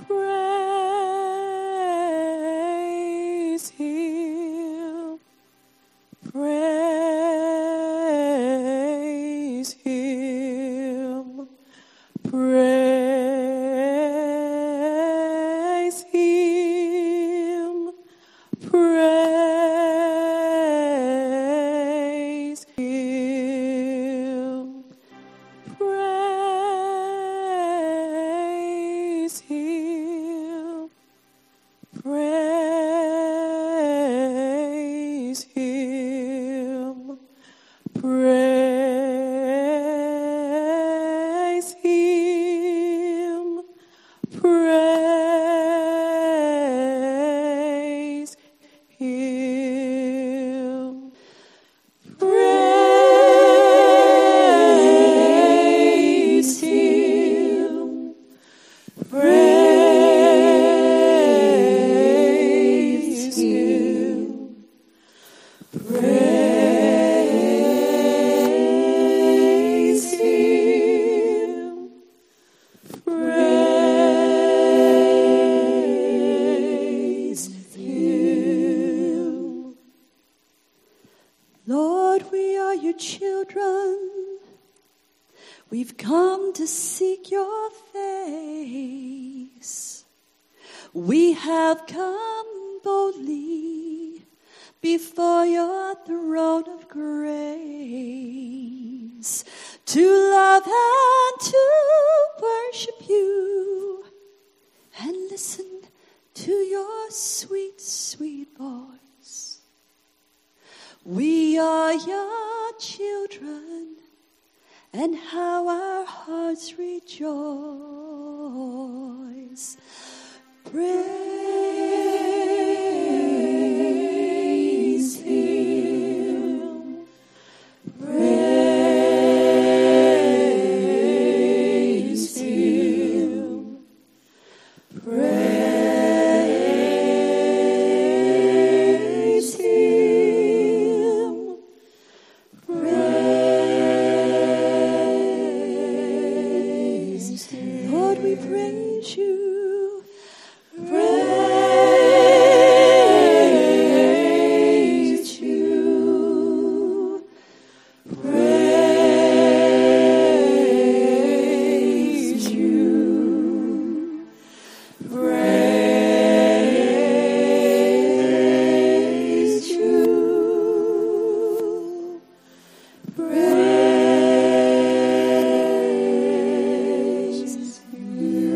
Praise Him. Praise Him. Praise Him. Praise Him. Praise Him. Praise Him. Praise Him. Praise Him. Praise Him. Praise Him. Praise Him. Praise Him. Lord, we are your children. We've come to seek your face. We have come boldly before your throne of grace to love and to worship you and listen to your sweet, sweet voice. We are your children, and how our hearts rejoice. Praise Him. Praise Him. Praise Him. Praise Him. Lord, we praise you. Praise you. Praise you. Praise you. Praise you.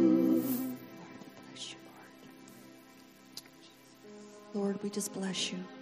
Lord, we just bless you.